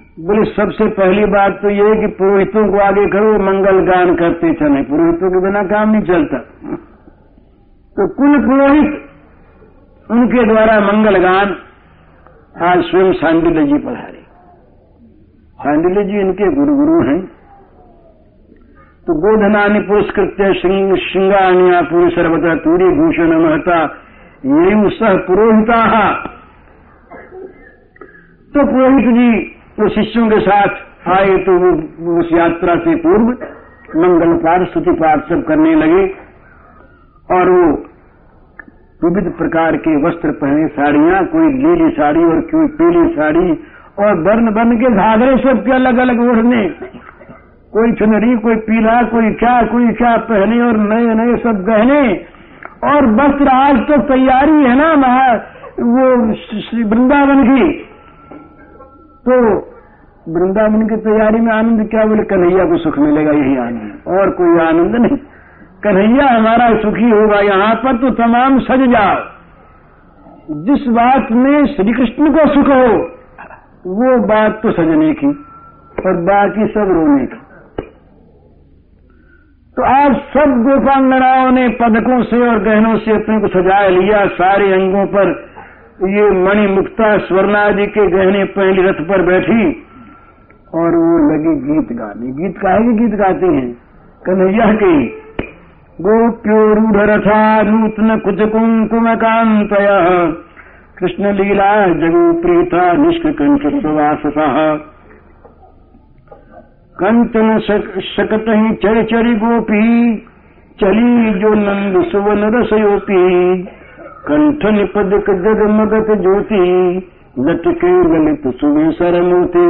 बोले सबसे पहली बात तो ये है कि पुरोहितों को आगे करो, मंगल गान करते चले, पुरोहितों के बिना काम नहीं चलता। तो कुल पुरोहित उनके द्वारा मंगल गान आज स्वयं शांडिल्य जी पधारे। शांडिल्य जी इनके गुरु हैं। तो गोधनानि पुरस्कृत्य श्रृंगान्या पुरी सर्वथा तूरी भूषण महता ये सह पुरोहिता। तो पुरोहित जी वो शिष्यों के साथ आए तो वो उस यात्रा से पूर्व मंगल पाठ स्तुति पाठ सब करने लगे और वो विविध प्रकार के वस्त्र पहने, साड़ियां, कोई नीली साड़ी और कोई पीली साड़ी और वर्ण वर्ण के घाघरे सबके अलग अलग ओढ़ने, कोई चुनरी, कोई पीला, कोई क्या पहने और नए नए सब गहने और वस्त्र। आज तो तैयारी है ना वो वृंदावन की, तो वृंदावन की तैयारी में आनंद क्या? बोले कन्हैया को सुख मिलेगा, यही आनंद, और कोई आनंद नहीं। कन्हैया हमारा सुखी होगा। यहाँ पर तो तमाम सज जाओ। जिस बात में श्री कृष्ण को सुख हो वो बात तो सजने की और बाकी सब रोने की। तो आज सब गोपांगनाओं ने पदकों से और गहनों से अपने को सजा लिया। सारे अंगों पर ये मणि मुक्ता स्वर्णादि के गहने पहली रथ पर बैठी और वो लगी गीत गाने। गीत काहे गीत गाते हैं? कन्हैया के। गोप्यो रूढ़ रथा नूतन कुच कुंकुम कांतय कृष्ण लीला जगु प्रीता निष्कंठ प्रवाससा कंचन शकट ही चढ़ चढ़ी गोपी चली जो नंद सुवन रसयोपी कंठ निपदक जगमगत ज्योति लटके ललित सुविसर मोती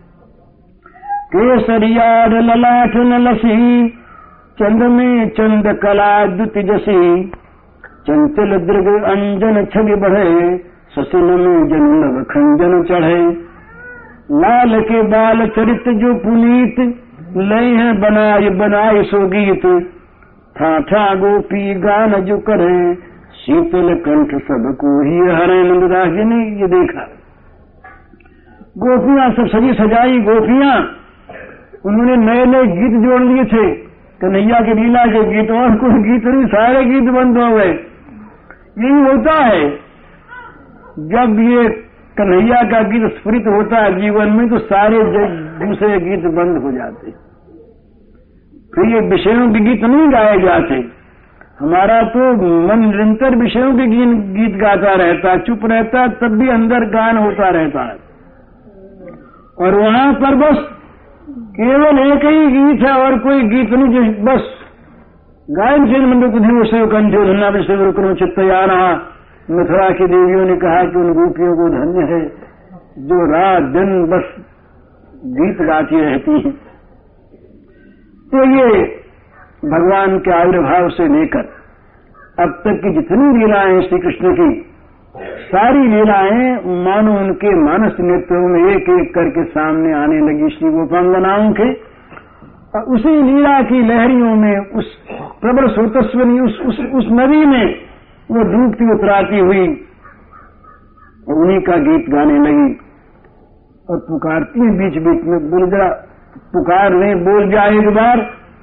केसरियार ललाट नलसी चंद में चंद कला द्युति जसी चंचल दृग अंजन छवि बढ़े ससुन में जन्म खंजन चढ़े लाल के बाल चरित जो पुनीत लय है बनाए सो गीत ठाठा गोपी गान जो करे शीतल कंठ सबको ही हरे। नंददास जी ने ये देखा गोपियां सब सजी सजाई गोपियां, उन्होंने नए नए गीत जोड़ लिए थे कन्हैया के लीला के गीत, और कोई गीत नहीं, सारे गीत बंद हो गए। यही होता है जब ये कन्हैया का गीत स्फुरित होता है जीवन में तो सारे दूसरे गीत बंद हो जाते, फिर ये विषयों के गीत नहीं गाए जाते। हमारा तो मन निरंतर विषयों के गीत गाता रहता, चुप रहता, तब भी अंदर गान होता रहता है। और वहां पर बस केवल एक ही गीत है और कोई गीत नहीं, बस गायन से मंदिर कुछ कंठे धन्ना विषय करो चित्तयाना। मथुरा की देवियों ने कहा कि उन गोपियों को धन्य है जो रात दिन बस गीत गाती रहती हैं। तो ये भगवान के आविर्भाव से लेकर अब तक की जितनी लीलाएं श्री कृष्ण की, सारी लीलाएं मानो उनके मानस नेत्रों में एक एक करके सामने आने लगी श्री गोपांगनाओं के। उसी लीला की लहरियों में उस प्रबल स्रोतस्वनी उस नदी में वो डूबती उतराती हुई और उन्हीं का गीत गाने लगी और पुकारती है बीच बीच में। बोल जरा पुकार ले, बोल जाए एक बार।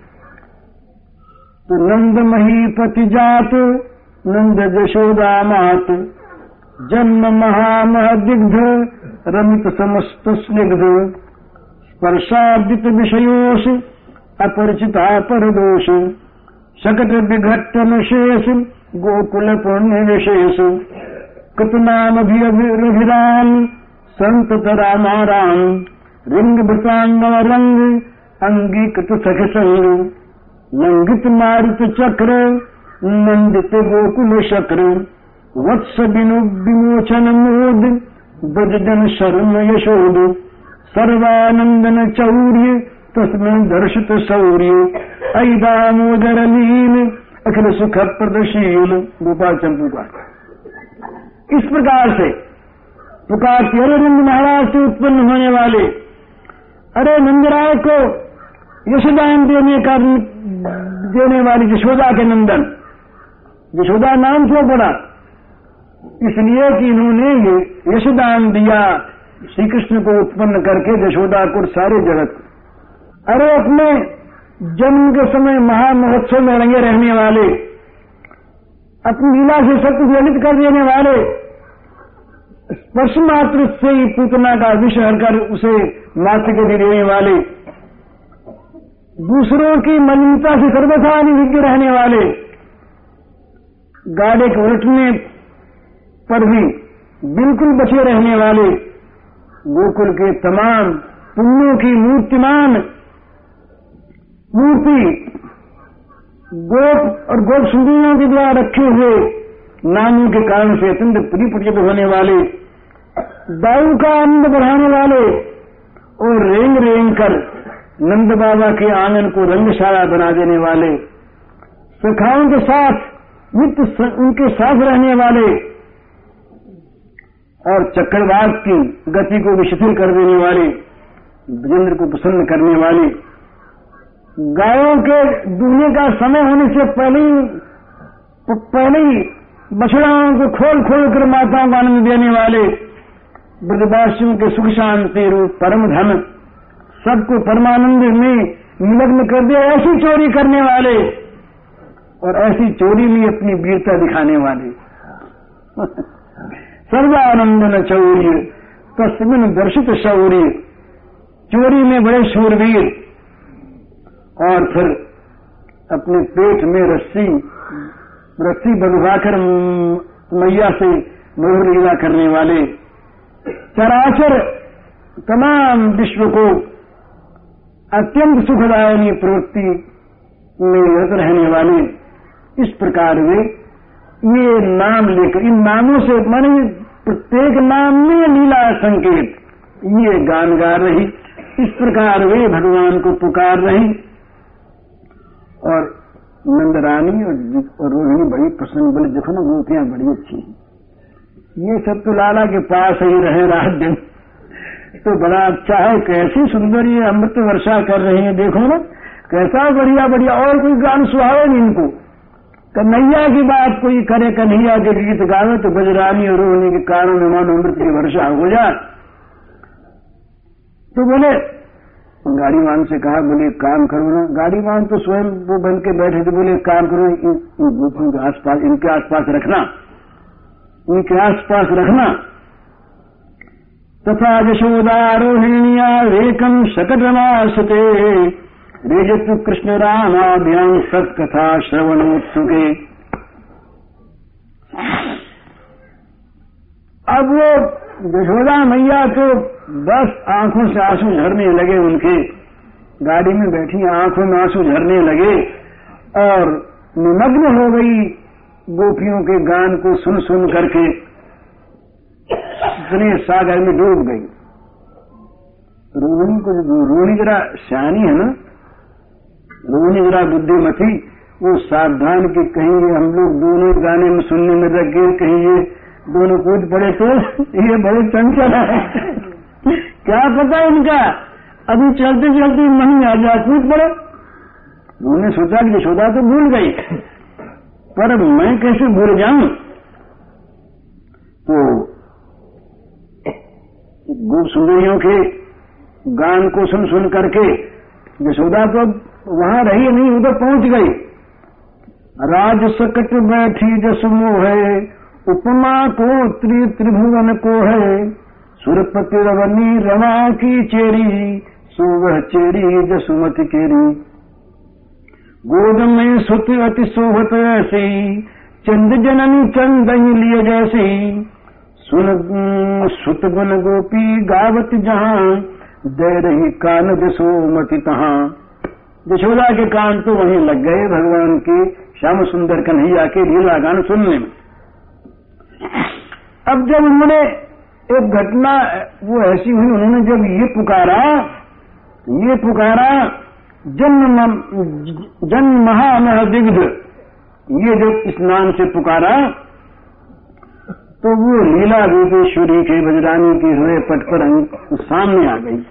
तो नंद महीपति जात नंद जशोदा मात जन्म महामहदिग्ध रमित समस्त स्निग्ध स्पर्शादित विषयोश अपरिचिता परदोष शकट विघटन शेष गोकुल पुण्य विशेष कृतनाम अभिराम संत रामाराम रिंग भृतांग रंग अंगीकृत सख संग लंघित मारुत चक्र नंदित गोकुल शक्र वत्स बिनु विमोचन मोद ब्रजजन शर्म यशोद सर्वानंदन चौर्य तस्में दर्शित शौर्य ऐ दामोदर लील अखिल सुख प्रदशील। गोपाल चंद पुकार इस प्रकार से पुकारती, अरे नंद महाराज से उत्पन्न होने वाले, अरे नंदराय को यशोदान देने वाली यशोदा के नंदन। यशोदा नाम क्यों पड़ा? इसलिए कि इन्होंने ये यशदान दिया, श्री कृष्ण को उत्पन्न करके यशोदा को सारे जगत, अरे अपने जन्म के समय महामहोत्सव में रंगे रहने वाले, अपनी लीला से सब कुछ ललित कर देने वाले, स्पर्श मात्र से ही पूतना का विष हरकर उसे मातृ के देने वाले, दूसरों की मलिनता से सर्वथा अनिविज्ञ रहने वाले, गाड़े के उलटने पर भी बिल्कुल बचे रहने वाले, गोकुल के तमाम पुण्यों की मूर्तिमान मूर्ति गोप और गोप सुंदरियों के द्वारा रखे हुए नामों के कारण से अत्यंत प्रिय होने वाले, दाऊ का आनंद बढ़ाने वाले और रेंग रेंग कर नंद बाबा के आंगन को रंगशाला बना देने वाले, सखाओं के साथ नित्य उनके साथ रहने वाले और चक्रवात की गति को भी शिथिल कर देने वाले, विजेंद्र को प्रसन्न करने वाले, गायों के दूहने का समय होने से पहले ही बछड़ाओं को खोल खोल कर माताओं को आनंद देने वाले, ब्रजवासियों के सुख शांति रूप परम धन सबको परमानंद में निमग्न कर दे, ऐसी चोरी करने वाले और ऐसी चोरी में अपनी वीरता दिखाने वाले। सर्वानंद न चौर्य तस्मिन दर्शित शौर्य, चोरी में बड़े शूरवीर, और फिर अपने पेट में रस्सी बंधवाकर मैया से मोह लीला करने वाले, चराचर तमाम विश्व को अत्यंत सुखदायनी प्रवृत्ति में रत रहने वाले, इस प्रकार वे ये नाम लेकर, इन नामों से माने प्रत्येक नाम में लीला संकेत ये गान गा रही, इस प्रकार वे भगवान को पुकार रही। और नंदरानी और रोहिणी बड़ी प्रसन्न, बोले देखो ना गोपियां बड़ी अच्छी हैं, ये सब तो लाला के पास ही रहे रात दिन, तो बड़ा अच्छा है, कैसी सुंदर ये अमृत वर्षा कर रही है, देखो ना कैसा बढ़िया बढ़िया। और कोई गान सुहावे नहीं इनको, कन्हैया की बात कोई करे, कन्हैया के गीत गावे तो बजरानी और रोहिणी के कानों में मानो अमृत की वर्षा हो जाए। तो बोले गाड़ीवान से कहा, बोले काम करो ना, गाड़ीवान तो स्वयं वो बन के बैठे थे, बोले काम करो गोपियों के आसपास, इनके आसपास रखना, इनके आसपास रखना। तथा यशोदा रोहिण्या वेकम शकटमासते रेजतु कृष्ण रामाभ्याम सत्कथा श्रवणोत्सुके। अब वो यशोदा मैया तो बस आंखों से आंसू झरने लगे, उनके गाड़ी में बैठी आंखों में आंसू झरने लगे और निमग्न हो गई गोपियों के गान को सुन सुन करके, इतने सागर में डूब गई। रोहिणी जरा शानी है ना, रोहिणी जरा बुद्धिमती, वो सावधान की कहीं हम लोग दोनों गाने में सुनने में लग गए, कहीं ये दोनों कूद पड़े तो ये बड़े चंचल है, क्या पता इनका अभी चलते चलते नहीं आ जाए कूद पड़े। उन्होंने सोचा कि यशोदा तो भूल गई, पर मैं कैसे भूल जाऊं। तो गोप सुंदरियों के गान को सुन सुन करके यशोदा तो वहां रही नहीं, उधर पहुंच गई। राज सकट बैठी जसमो है, उपमा को त्रिभुवन को है, सुरपति रवनी रमा की चेरी, सोवह चेरी जसुमति केरी। गोद में सुत अति सोहत ऐसी, चंद जननी चंद लिए जैसी, सुत गुन गोपी गावत जहां, दे रही कान जसोमति तहां। यशोदा के कान तो वहीं लग गए भगवान के श्याम सुंदर कन्हैया के लीला गान सुनने में। अब जब उन्होंने एक घटना वो ऐसी हुई, उन्होंने जब ये पुकारा जन्म महामहदिग्ध, ये जब इस नाम से पुकारा तो वो लीला रूपेश्वरी के बजरानी के हृदय पट पर सामने आ गई।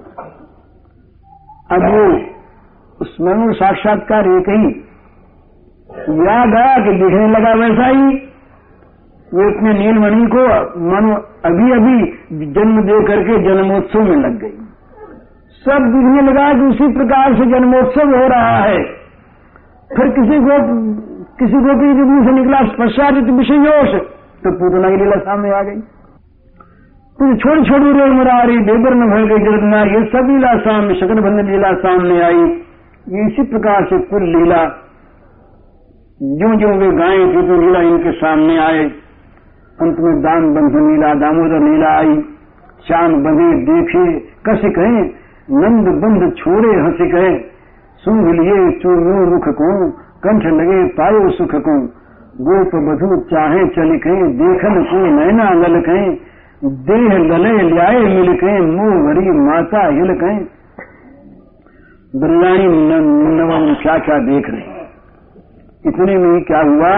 अब वो उसमें साक्षात्कार एक ही याद आया कि दिखने लगा वैसा ही, वो इतने नीलमणि को मानो अभी अभी जन्म दे करके जन्मोत्सव में लग गई। सब दिखने लगा कि उसी प्रकार से जन्मोत्सव हो रहा है। फिर किसी गोपी के मुंह से निकला पश्चात विषयोश, तो पूतना की लीला सामने आ गई। तो छोटी छोटी रोज मुरारी बेबर न भर गई जगन्नाथ, ये सब लीला सामने, शकलबंधन लीला सामने आई। ये इसी प्रकार से कुल लीला जो जो वे गायें थी तो लीला इनके सामने आए। अंत में दान बंधन लीला, दामोदर लीला आई। चांद बंधे देखे कस कहें, नंद बंध छोड़े हंस कहें, सूंघ लिए चूर्णो रुख को, कंठ लगे पायो सुख को, गोप बधु चाहे चल कहें, देखन को नैना लल कहें, देह लले ल्याए मिल कहें, मुंह भरी माता हिल कहें। ब्रजानी नवम क्या क्या देख रहे हैं। इतने में क्या हुआ,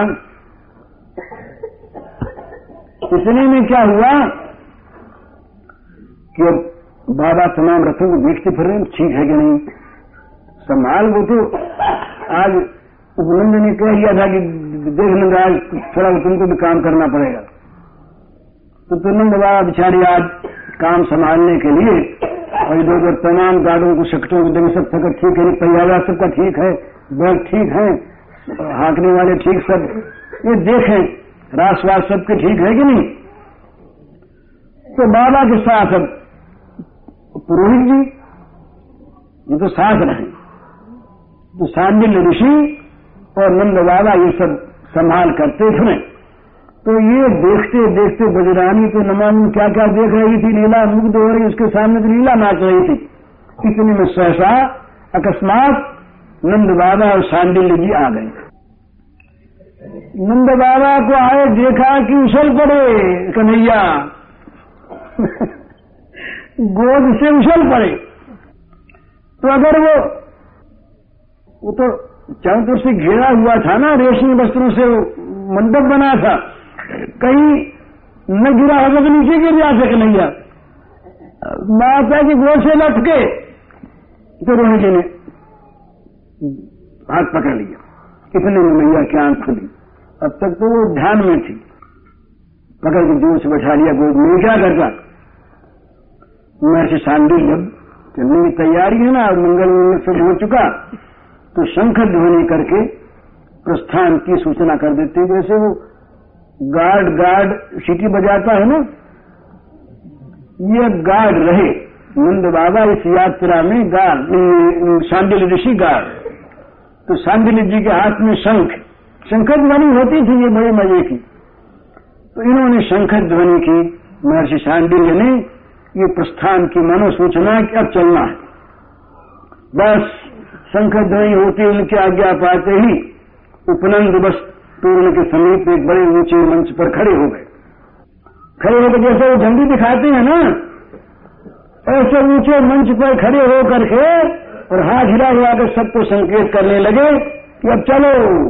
कि अब बाबा तमाम रथों को देखते फिर रहे, ठीक है कि नहीं संभाल। वो तो आज उपनंद ने कह दिया था कि देख नंद आज थोड़ा तुमको भी काम करना पड़ेगा। तो नंद बाबा बिचारी आज काम संभालने के लिए और इधर तमाम गाड़ों को शक्टों को देंगे, सब थकत ठीक है, पहियावा सबका ठीक है, बैग ठीक है, हाँकने वाले ठीक, सब ये देखें रासवास सबके ठीक है कि नहीं। तो बाबा के साथ अब पुरोहित जी ये तो साथ रहे, तो सांडिल्य ऋषि और नंद बाबा ये सब संभाल करते थे। तो ये देखते देखते बजरानी तो न मालूम क्या क्या देख रही थी, लीला मुग्ध हो रही, उसके सामने तो लीला नाच रही थी। इतने में सहसा अकस्मात नंद बाबा और सांडिल्य जी आ गए। नंद बाबा को आए देखा कि उछल पड़े कन्हैया गोद से उछल पड़े। तो अगर वो तो चारों तरफ से घेरा हुआ था ना, रेशमी वस्त्रों से मंडप बना था, कहीं न गिरा होगा तो नीचे गिर जाते कन्हैया। माता की गोद से लटके तो रोहिणी जी ने हाथ पकड़ लिया। इतने में मैया की आंख खुली। अब तक तो वो ध्यान में थी, पकड़ के जोर से बैठा लिया गोद में। क्या करता, महर्षि सांडिल्य जब चलने की तैयारी है ना, मंगल सब हो चुका, तो शंख ध्वनि करके प्रस्थान की सूचना कर देते। जैसे वो गार्ड सीटी बजाता है ना, ये गार्ड रहे। नंद बाबा इस यात्रा में गार्ड, सांडिल्य ऋषि गार्ड। तो सांडिल्य जी के हाथ में शंख ध्वनि होती थी, ये बड़े मजे की। तो इन्होंने शंख ध्वनि की, महर्षि सांडिल्य ने ये प्रस्थान की मनोसूचना कि अब चलना है। बस शंख ध्वनि होती उनकी आज्ञा पाते ही उपनंद बस तोरण के समीप एक बड़े ऊंचे मंच पर खड़े हो गए। खड़े होकर जैसे वो झंडी दिखाते हैं ना, ऐसे ऊंचे मंच पर खड़े हो करके और हाथ हिला हिला कर सबको संकेत करने लगे कि अब चलो।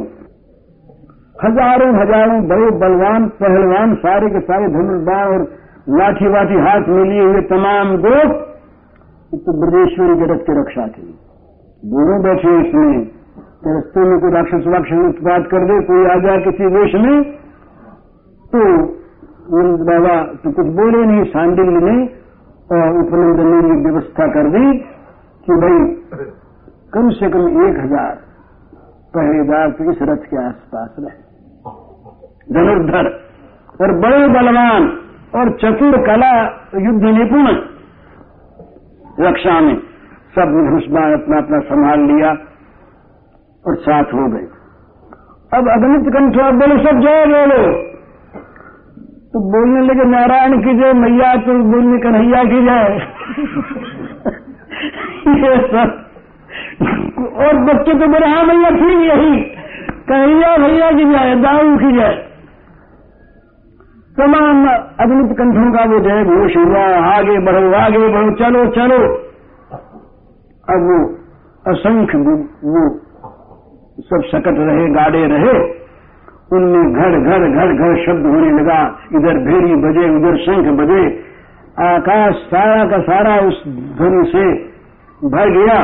हजारों बड़े बलवान पहलवान, सारे के सारे धनुर्बाण और लाठी वाठी हाथ में लिए हुए तमाम गोप, तो ब्रजेश्वरी जगत की रक्षा थी। दोनों बैठे इसमें, तो रस्ते में कोई राक्षस उत्पात कर दे, कोई आ जाए किसी वेश में, तो नंद बाबा तो कुछ बोले नहीं। सांडिल्य ने और उपनंद ने ये व्यवस्था कर दी कि भाई कम से कम 1000 पहरेदार तो इस रथ के आसपास रहे, धनुर्धर और बड़े बलवान और चतुर कला युद्ध निपुण रक्षा में। सब धनुष्बाण अपना अपना संभाल लिया और साथ हो गए। अब अगणित कंठ बोले, सब जय बोलो। तो बोलने लगे नारायण की जय, मैया तो बोलने कन्हैया की जय। ये सब और बच्चे तो बोले हाँ भैया ठीक यही, कन्हैया भैया की जय, दाऊ की जय। तमाम अगणित कंठों का वो जय घोष हुआ, आगे बढ़ो, चलो चलो। अब वो असंख्य वो सब सकट रहे, गाड़े रहे, उनमें घड़ शब्द होने लगा। इधर भेरी बजे, उधर शंख बजे, आकाश सारा का सारा उस ध्वनि से भर गया।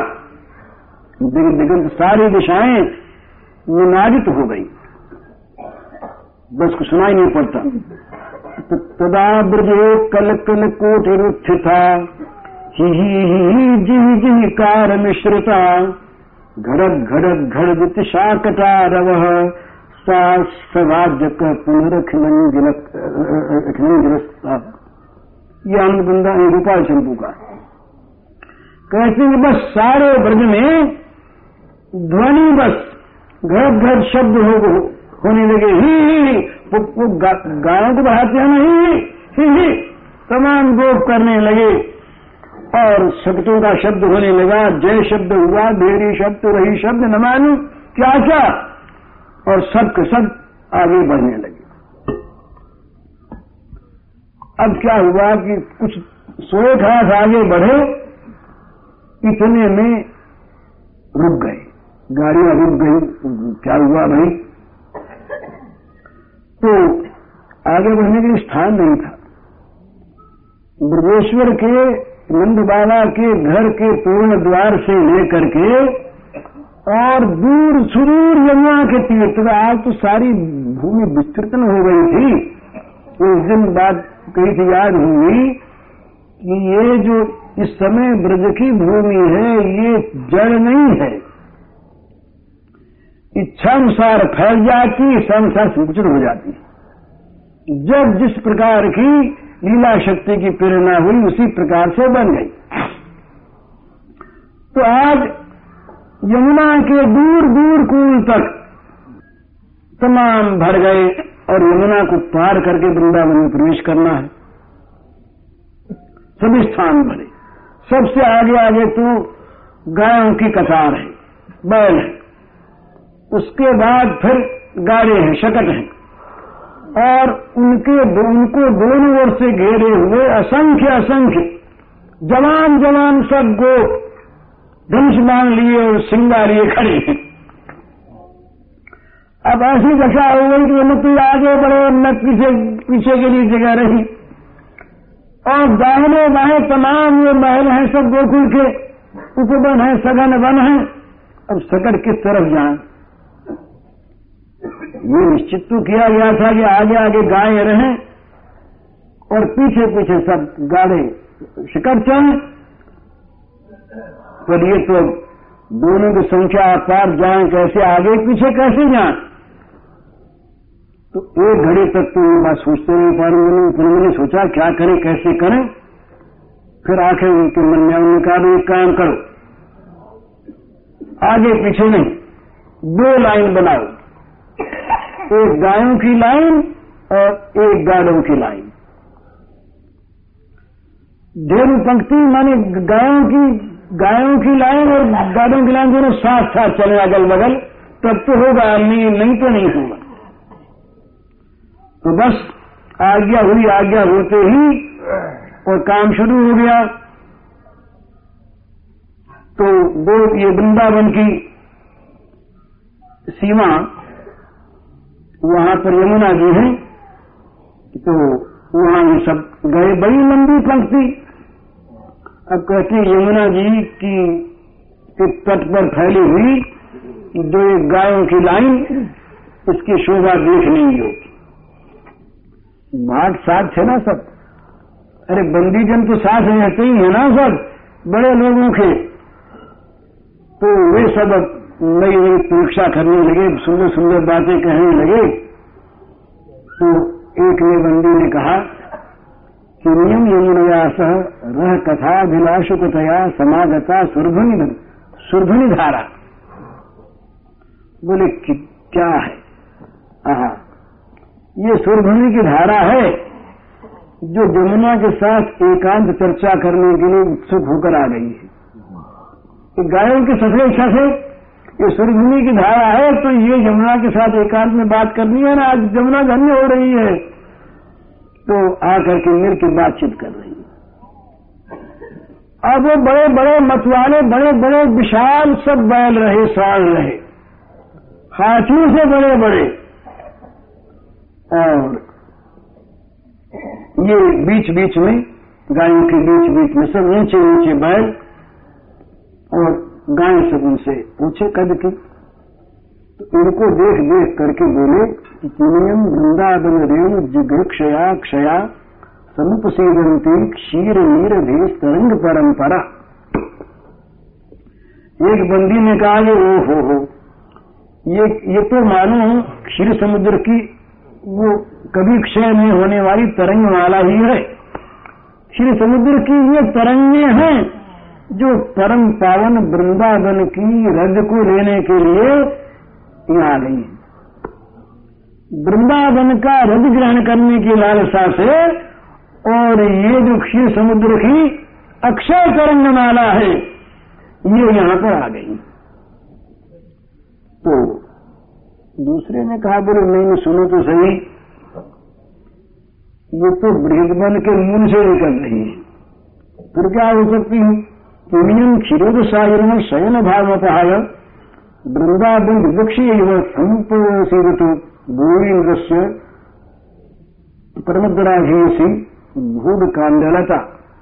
दिगंत सारी दिशाएं निनादित हो गई। बस कुछ सुनाई नहीं पड़ता। तदा ब्रजे कल कल कोटिरुत्थिता ही जिह कार मिश्रिता घड़क घड़क घड़दित शाकटारव सा सवाजक पुनरखिलंगिरस्ता। ये आनंद बंदा गोपाल चंपू का कहते हैं बस सारे ब्रज में ध्वनि बस घट घट शब्द होने लगे। ही वो गायों को बढ़ाते हैं ना, ही तमाम गोप करने लगे और शब्दों का शब्द होने लगा। जय शब्द हुआ, भेरी शब्द, रही शब्द, न मालूम क्या क्या, और सब के सब आगे बढ़ने लगे। अब क्या हुआ कि कुछ 100 घास आगे बढ़े, इतने में रुक गए, गाड़ियां रुक गई। क्या हुआ भाई? तो आगे बढ़ने के लिए स्थान नहीं था। ब्रजेश्वर के नंद बाबा के घर के पूर्ण द्वार से लेकर के और दूर सुदूर यमुना के तीर तक, आज तो सारी भूमि विस्तृत हो गई थी। उस दिन बात कही थी, याद हुई कि ये जो इस समय ब्रज की भूमि है ये जड़ नहीं है, इच्छानुसार फैल जाती, इच्छानुसार संकुचित हो जाती। जब जिस प्रकार की लीला शक्ति की प्रेरणा हुई उसी प्रकार से बन गई। तो आज यमुना के दूर दूर कूल तक तमाम भर गए और यमुना को पार करके वृंदावन में प्रवेश करना है। सभी स्थान भरे। सबसे आगे आगे तो गायों की कतार है, बैल है, उसके बाद फिर गाड़े हैं, शकट हैं, और उनको दोनों ओर से घेरे हुए असंख्य असंख्य जवान जवान सब गोप धनुष बाण लिए और सिंगा लिए खड़े हैं। अब ऐसी दशा हो गई कि न तो आगे बढ़े न पीछे के लिए जगह रही, और दाहिने बाएं तमाम ये महल हैं सब गोकुल के, उपवन है, सघन वन है। अब सकट किस तरफ जाए? ये निश्चित तो किया गया था कि आगे आगे गायें रहें और पीछे पीछे सब गाड़े शिकर चलें, पर ये तो दोनों की संख्या पार जाएं कैसे, आगे पीछे कैसे जाएं? तो एक घड़ी तक तो ये बात सोचते नहीं पाएंगे। उन्होंने सोचा क्या करें, कैसे करें। फिर आखिर उनके मन में उन्होंने कहा एक काम करो, आगे पीछे नहीं, 2 लाइन बनाओ, एक गायों की लाइन और एक गाड़ों की लाइन। धेनु पंक्ति माने गायों की लाइन और गाड़ों की लाइन दोनों साथ साथ चले अगल बगल, तब तो होगा, नहीं तो नहीं होगा। तो बस आज्ञा हुई, आज्ञा होते ही और काम शुरू हो गया। तो ये वृंदावन की सीमा, वहां पर यमुना जी है, तो वहां ये सब गए, बड़ी लंबी पंक्ति। अब कहते हैं यमुना जी की तट पर फैली हुई जो एक गायों की लाइन, इसकी शोभा देख नहीं होगी। भाग साथ थे ना सब, अरे बंदी जन तो साथ रहते ही है ना सब बड़े लोगों के। तो वे सब नई नई परीक्षा करने लगे, सुंदर सुंदर बातें कहने लगे। तो एक ने बंदी ने कहा कि नियम यमुनया सह रह कथाभिलाषुकतया समागता सुरधुनि धारा। बोले कि क्या है? ये सुरधुनि की धारा है जो यमुना के साथ एकांत चर्चा करने के लिए उत्सुक होकर आ गई है। गायों की सफल इच्छा से ये सुरधुनि की धारा है, तो ये यमुना के साथ एकांत में बात करनी है ना, आज यमुना धन्य हो रही है, तो आकर के मेरे की बातचीत कर रही है। अब वो बड़े बड़े मतवाले, बड़े बड़े विशाल सब बैल रहे, साल रहे, हाथियों से बड़े बड़े, और ये बीच बीच में गायों के बीच बीच में सब ऊंचे ऊंचे बैल, और गाय सब उनसे पूछे कद की। तो इनको देख देख करके बोले कि किमियम वृंदावन रेणु जिघृक्षया क्षया समुपसीदंती क्षीर नीर भेष तरंग परंपरा। एक बंदी ने कहा कि ओ हो ये तो मानो क्षीर समुद्र की वो कभी क्षय नहीं होने वाली तरंग माला ही है। क्षीर समुद्र की ये तरंगे हैं जो परम पावन वृंदावन की रज को लेने के लिए यहाँ आ गई है। वृंदावन का रज ग्रहण करने की लालसा से और ये जो क्षीर समुद्र की अक्षय तरंग माला है ये यहाँ पर आ गई। तो दूसरे ने कहा बोले नहीं सुनो तो सही, ये तो बृहदबन के मूल से निकल रही है, फिर क्या हो सकती है? पुण्यम क्षीरोद सागर में शयन भाव पहाय वृंदावन वृक्ष संपसीदतु भूरिन्द्रस्य परमद्राधीसी भूड कांडलता।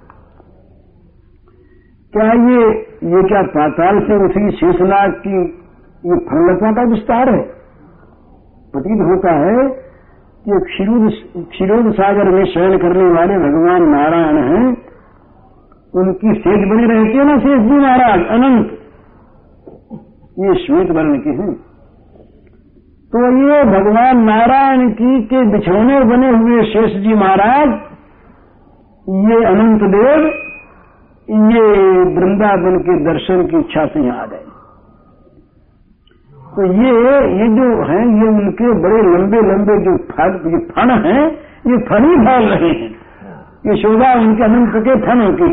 क्या ये क्या पाताल से उसी शेषनाग की ये फलता का विस्तार है? प्रतीत होता है कि क्षीरोद सागर में शयन करने वाले भगवान नारायण हैं, उनकी सेज बनी रहती है ना शेष जी महाराज अनंत, ये श्वेत वर्ण के हैं। तो ये भगवान नारायण की के बिछौने बने हुए शेष जी महाराज, ये अनंत देव, ये वृंदावन के दर्शन की इच्छा से यहाँ आ गए। तो ये जो हैं ये उनके बड़े लंबे लंबे जो फण हैं ये फण ही फैल रहे हैं, ये शोभा उनके अनंत के फणों की।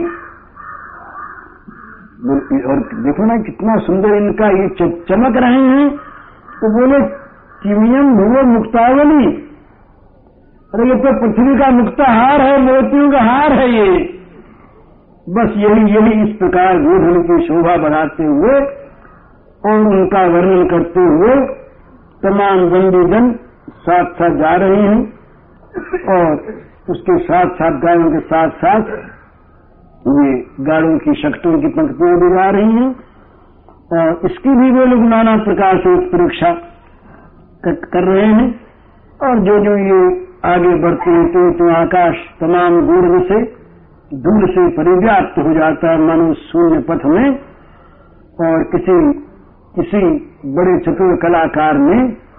और देखो ना कितना सुंदर इनका ये चमक रहे हैं। तो बोले किमियम भुवो मुक्तावली, अरे ये तो पृथ्वी का मुक्ताहार है, मोतियों का हार है ये। बस यही इस प्रकार गोधन की शोभा बढ़ाते हुए और उनका वर्णन करते हुए तमाम बंदीजन साथ साथ जा रहे हैं और उसके साथ साथ गायों के साथ साथ ये गाड़ों की शक्तों की पंक्तियां भी जा रही हैं और इसकी भी वे लोग नाना प्रकार से परीक्षा कर रहे हैं। और जो ये आगे बढ़ते हैं तो आकाश तमाम गुण से धूल से परिव्याप्त हो जाता है मानो शून्य पथ में, और किसी बड़े चतुर कलाकार ने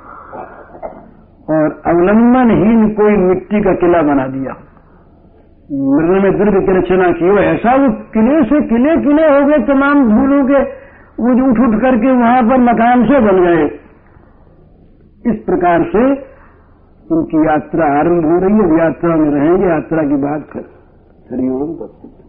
और अवलंबनहीन कोई मिट्टी का किला बना दिया, मृग में दुर्ग की रचना की। वो ऐसा वो किले से किले हो गए, तमाम धूलों के वो उठ करके वहां पर मकान से बन गए। इस प्रकार से उनकी यात्रा आरंभ हो रही है। यात्रा में रहेंगे, यात्रा की बात कर हरिओम।